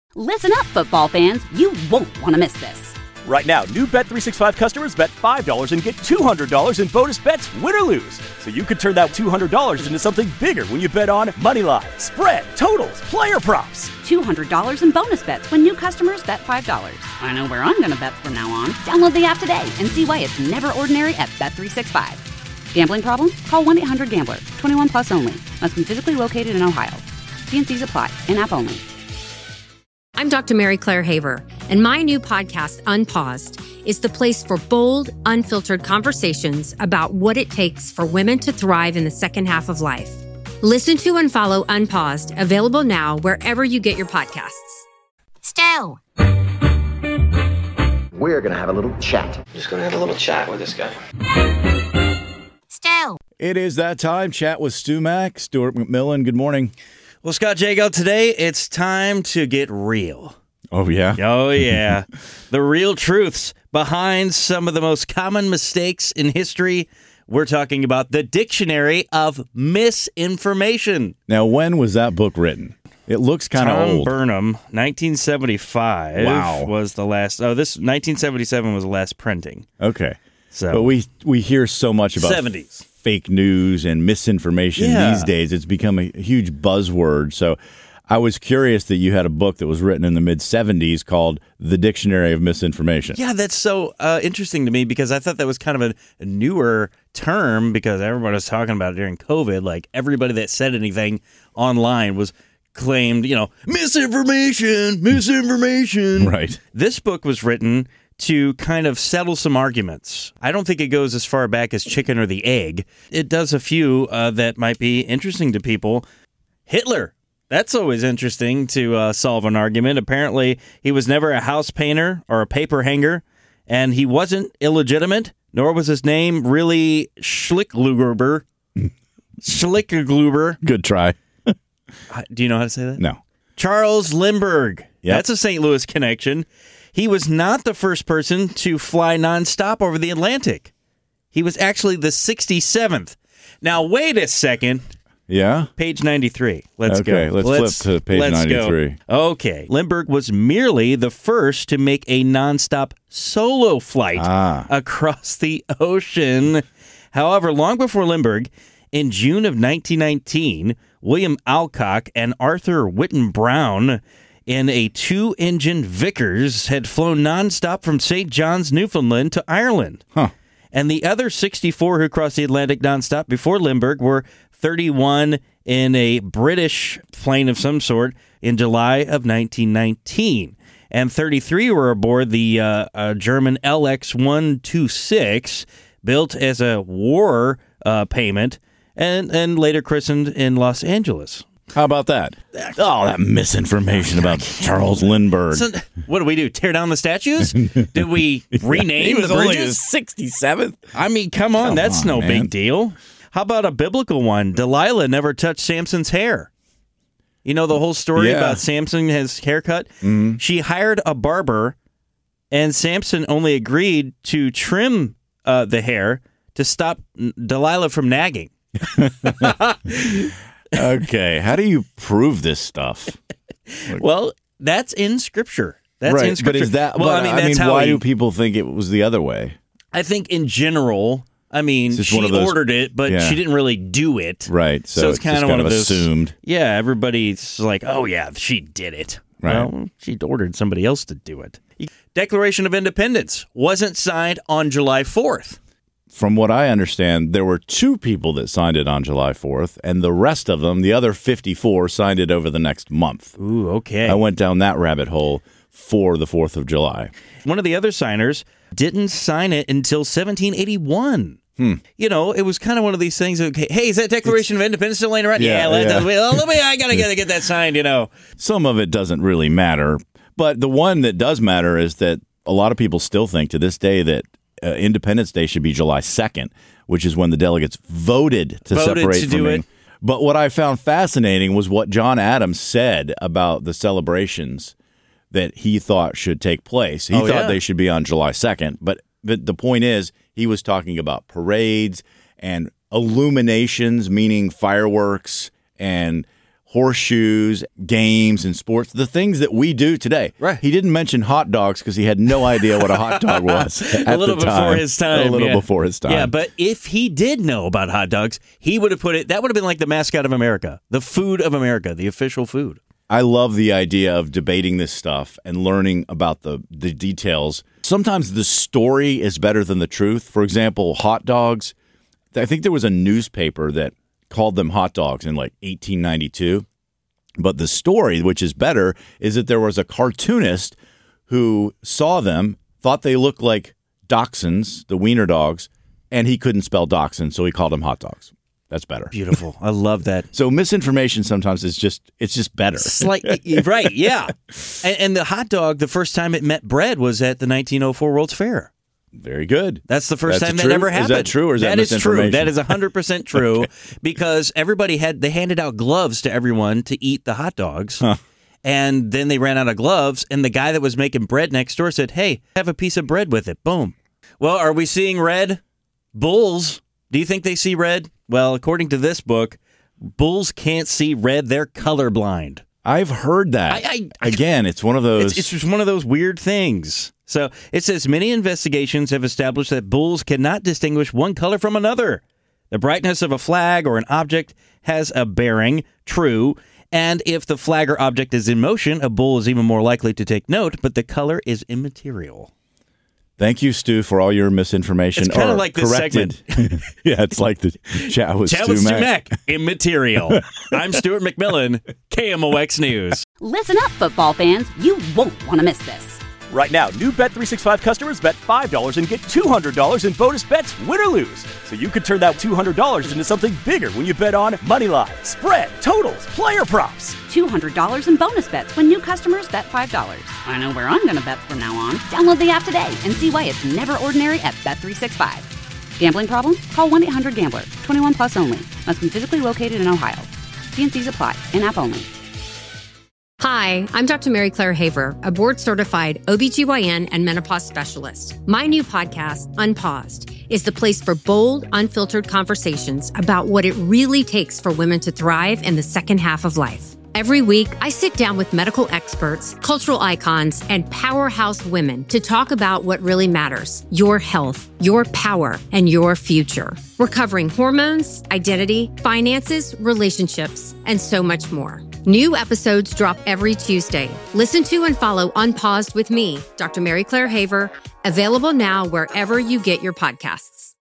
Listen up, football fans. You won't want to miss this. Right now, new Bet365 customers bet $5 and get $200 in bonus bets, win or lose. So you could turn that $200 into something bigger when you bet on moneyline, spread, totals, player props. $200 in bonus bets when new customers bet $5. I know where I'm going to bet from now on. Download the app today and see why it's never ordinary at Bet365. Gambling problem? Call 1-800-GAMBLER. 21 plus only. Must be physically located in Ohio. T&Cs apply. In-app only. I'm Dr. Mary Claire Haver, and my new podcast, Unpaused, is the place for bold, unfiltered conversations about what it takes for women to thrive in the second half of life. Listen to and follow Unpaused, available now wherever you get your podcasts. Stu. We're going to have a little chat. Just going to have a little chat with this guy. Stu. It is that time. Chat with Stu Mack. Stuart McMillan, good morning. Well, Scott Jago, today it's time to get real. Oh, yeah? Oh, yeah. The real truths behind some of the most common mistakes in history. We're talking about the Dictionary of Misinformation. Now, when was that book written? It looks kind of old. Tom Burnham, 1975 Wow. was the last. 1977 was the last printing. Okay. So, But we hear so much about 70s. Fake news and misinformation these days. It's become a huge buzzword. So I was curious that you had a book that was written in the mid-'70s called The Dictionary of Misinformation. Yeah, that's so interesting to me because I thought that was kind of a newer term because everybody was talking about it during COVID. Like everybody that said anything online was claimed, misinformation. Right. This book was written to kind of settle some arguments. I don't think it goes as far back as chicken or the egg. It does a few that might be interesting to people. Hitler. That's always interesting to solve an argument. Apparently, he was never a house painter or a paper hanger, and he wasn't illegitimate, nor was his name really Schlickgruber. Schlickgruber. Good try. Do you know how to say that? No. Charles Lindbergh. Yep. That's a St. Louis connection. He was not the first person to fly nonstop over the Atlantic. He was actually the 67th. Now, wait a second. Yeah? Page 93. Let's go. Okay, let's flip to page 93. Go. Okay. Lindbergh was merely the first to make a nonstop solo flight across the ocean. However, long before Lindbergh, in June of 1919, William Alcock and Arthur Whitten Brown in a 2-engine Vickers had flown nonstop from St. John's, Newfoundland to Ireland. Huh. And the other 64 who crossed the Atlantic nonstop before Lindbergh were 31 in a British plane of some sort in July of 1919. And 33 were aboard the German LX-126, built as a war payment and later christened in Los Angeles. How about that? Oh, that misinformation about Charles Lindbergh. So, what do we do? Tear down the statues? Did we rename he was the only bridges? the 67th? I mean, come on. That's no man. big deal. How about a biblical one? Delilah never touched Samson's hair. You know the whole story about Samson, his haircut? Mm-hmm. She hired a barber, and Samson only agreed to trim the hair to stop Delilah from nagging. Okay, how do you prove this stuff? Well, that's in Scripture. That's right, in Scripture. But is that? Well, but, that's how why do people think it was the other way? I think in general, she ordered it, but she didn't really do it. Right, so it's kind of one of those assumed. Yeah, everybody's like, oh yeah, she did it. Right. Well, she ordered somebody else to do it. Declaration of Independence wasn't signed on July 4th. From what I understand, there were 2 people that signed it on July 4th, and the rest of them, the other 54, signed it over the next month. Ooh, okay. I went down that rabbit hole for the 4th of July. One of the other signers didn't sign it until 1781. It was kind of one of these things. Okay, hey, is that Declaration of Independence still laying around? I gotta get that signed. Some of it doesn't really matter, but the one that does matter is that a lot of people still think to this day that Independence Day should be July 2nd, which is when the delegates voted to separate from it. But what I found fascinating was what John Adams said about the celebrations that he thought should take place. He thought they should be on July 2nd, but the point is he was talking about parades and illuminations, meaning fireworks and horseshoes, games, and sports, the things that we do today. Right. He didn't mention hot dogs because he had no idea what a hot dog was at A little the time. before his time. A little before his time. Yeah, but if he did know about hot dogs, he would have put it, that would have been like the mascot of America, the food of America, the official food. I love the idea of debating this stuff and learning about the details. Sometimes the story is better than the truth. For example, hot dogs. I think there was a newspaper that called them hot dogs in like 1892. But the story, which is better, is that there was a cartoonist who saw them, thought they looked like dachshunds, the wiener dogs, and he couldn't spell dachshund, so he called them hot dogs. That's better. Beautiful. I love that. So misinformation sometimes is just better. Right, yeah. And the hot dog, the first time it met bread was at the 1904 World's Fair. Very good. That's the first time true? that ever happened. Is that true or is that misinformation? That is true. That is 100% true because everybody they handed out gloves to everyone to eat the hot dogs. Huh. And then they ran out of gloves and the guy that was making bread next door said, "Hey, have a piece of bread with it." Boom. Well, are we seeing red? Bulls, do you think they see red? Well, according to this book, bulls can't see red. They're colorblind. I've heard that. Again, it's one of those. It's just one of those weird things. So it says many investigations have established that bulls cannot distinguish one color from another. The brightness of a flag or an object has a bearing, true. And if the flag or object is in motion, a bull is even more likely to take note, but the color is immaterial. Thank you, Stu, for all your misinformation. It's kind of like this segment. Yeah, it's like the chat with Stu Mack. Immaterial. I'm Stuart McMillan, KMOX News. Listen up, football fans. You won't want to miss this. Right now, new Bet365 customers bet $5 and get $200 in bonus bets, win or lose. So you could turn that $200 into something bigger when you bet on Moneyline, spread, totals, player props. $200 in bonus bets when new customers bet $5. I know where I'm going to bet from now on. Download the app today and see why it's never ordinary at Bet365. Gambling problem? Call 1-800-GAMBLER. 21 plus only. Must be physically located in Ohio. T&Cs apply. In-app only. Hi, I'm Dr. Mary Claire Haver, a board-certified OBGYN and menopause specialist. My new podcast, Unpaused, is the place for bold, unfiltered conversations about what it really takes for women to thrive in the second half of life. Every week, I sit down with medical experts, cultural icons, and powerhouse women to talk about what really matters: your health, your power, and your future. We're covering hormones, identity, finances, relationships, and so much more. New episodes drop every Tuesday. Listen to and follow Unpaused with me, Dr. Mary Claire Haver, available now wherever you get your podcasts.